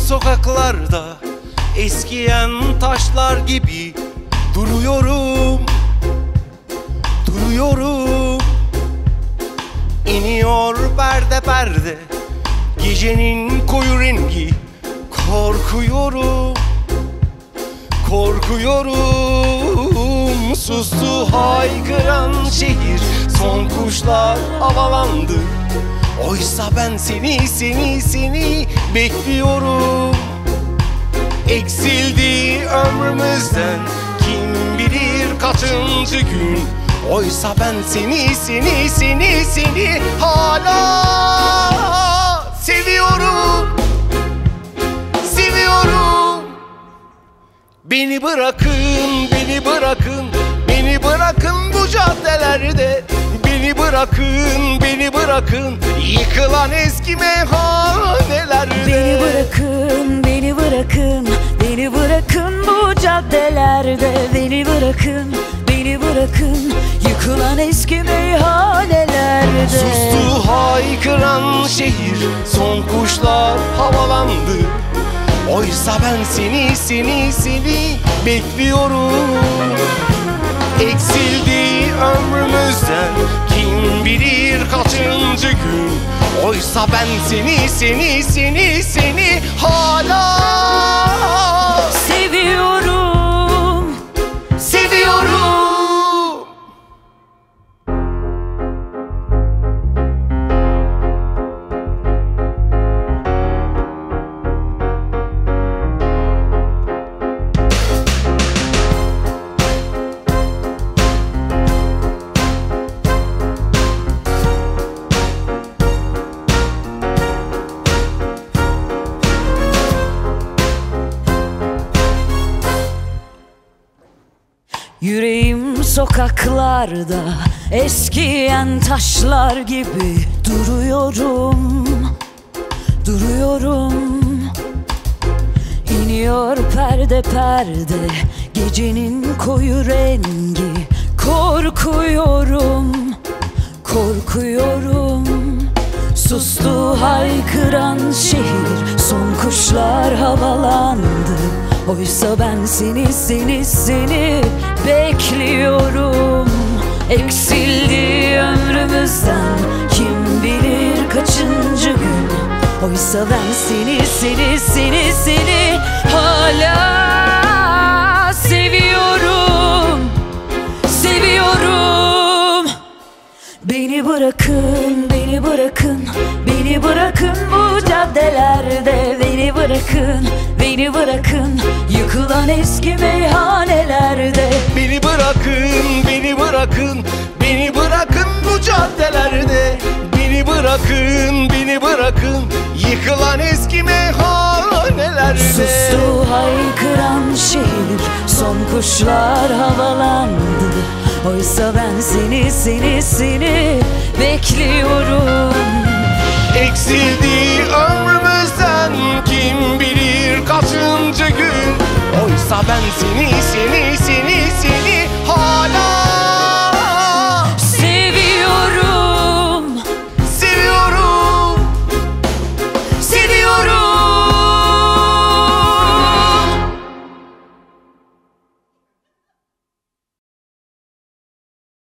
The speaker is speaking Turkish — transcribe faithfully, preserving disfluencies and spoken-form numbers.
sokaklarda eskiyen taşlar gibi duruyorum, duruyorum. İniyor perde perde gecenin koyu rengi. Korkuyorum, korkuyorum. Sustu haykıran şehir, son kuşlar havalandı. Oysa ben seni, seni, seni bekliyorum. Eksildi ömrümüzden kim bilir kaçıncı gün. Oysa ben seni, seni, seni, seni hala seviyorum, seviyorum. Beni bırakın, beni bırakın, beni bırakın bu caddelerde. Beni bırakın, beni bırakın yıkılan eski meyhanelerde. Beni bırakın, beni bırakın, beni bırakın bu caddelerde. Beni bırakın, beni bırakın yıkılan eski meyhanelerde. Sustu haykıran şehir, son kuşlar havalandı. Oysa ben seni, seni, seni bekliyorum. Eksildi ömrümüzden kim bilir kaçıncı gün. Oysa ben seni, seni, seni, seni hala seviyorum, seviyorum. Yüreğim sokaklarda eskiyen taşlar gibi duruyorum, duruyorum. İniyor perde perde gecenin koyu rengi. Korkuyorum, korkuyorum. Sustu haykıran şehir, son kuşlar havalandı. Oysa ben seni, seni, seni bekliyorum. Eksildi ömrümüzden kim bilir kaçıncı gün. Oysa ben seni, seni, seni, seni hala seviyorum, seviyorum. Beni bırakın, beni bırakın, beni bırakın bu caddelerde. Beni bırakın, beni bırakın yıkılan eski meyhanelerde. Beni bırakın, beni bırakın, beni bırakın bu caddelerde. Beni bırakın, beni bırakın yıkılan eski meyhanelerde. Sustu haykıran şehir, son kuşlar havalandı. Oysa ben seni, seni, seni bekliyorum. Eksildi ömrümüzden kim bilir kaçıncı gün. Oysa ben seni, seni, seni, seni